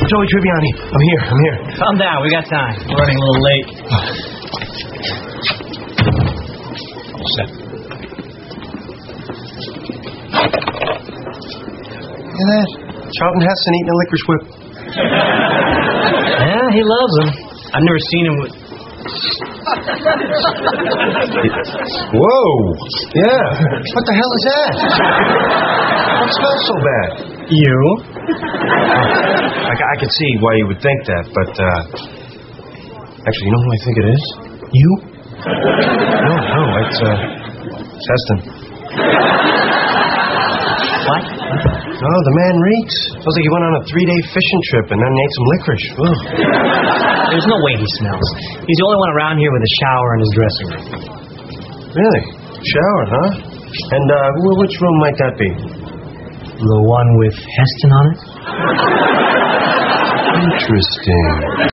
Joey Tribbiani, I'm here. Calm down, we got time. We're running a little late. All set. Look at that. Charlton Heston eating a licorice whip. Yeah, he loves them. I've never seen him with... Whoa! Yeah. What the hell is that? What smells so bad? You? I could see why you would think that, but actually, you know who I think it is? You? No, it's Heston. What? Oh, the man reeks. Sounds like he went on a 3-day fishing trip and then ate some licorice. Ugh. There's no way he smells. He's the only one around here with a shower in his dressing room. Really? Shower, huh? And which room might that be? The one with Heston on it? Interesting.